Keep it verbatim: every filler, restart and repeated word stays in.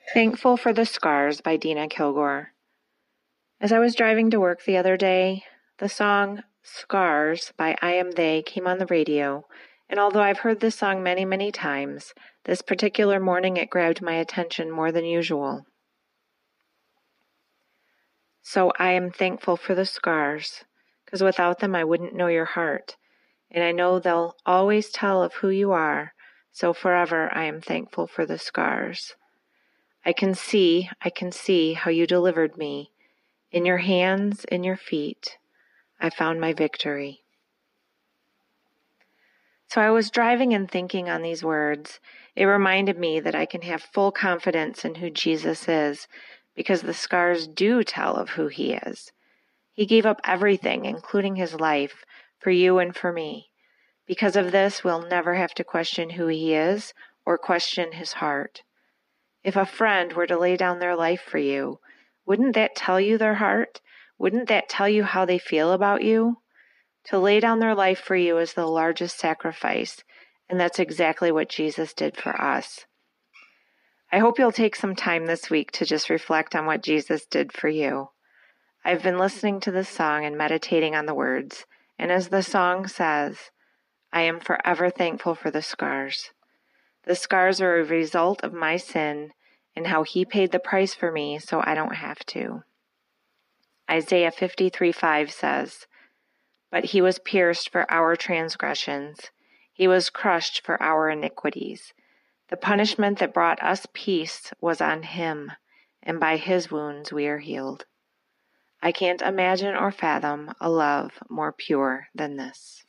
Thankful for the Scars by Dina Kilgore. As I was driving to work the other day, the song Scars by I Am They came on the radio, and although I've heard this song many, many times, this particular morning it grabbed my attention more than usual. So I am thankful for the scars, because without them I wouldn't know your heart, and I know they'll always tell of who you are, so forever I am thankful for the scars. I can see, I can see how you delivered me. In your hands, in your feet, I found my victory. So I was driving and thinking on these words. It reminded me that I can have full confidence in who Jesus is, because the scars do tell of who he is. He gave up everything, including his life, for you and for me. Because of this, we'll never have to question who he is or question his heart. If a friend were to lay down their life for you, wouldn't that tell you their heart? Wouldn't that tell you how they feel about you? To lay down their life for you is the largest sacrifice, and that's exactly what Jesus did for us. I hope you'll take some time this week to just reflect on what Jesus did for you. I've been listening to this song and meditating on the words, and as the song says, I am forever thankful for the scars. The scars are a result of my sin and how he paid the price for me so I don't have to. Isaiah fifty-three five says, But he was pierced for our transgressions. He was crushed for our iniquities. The punishment that brought us peace was on him, and by his wounds we are healed. I can't imagine or fathom a love more pure than this.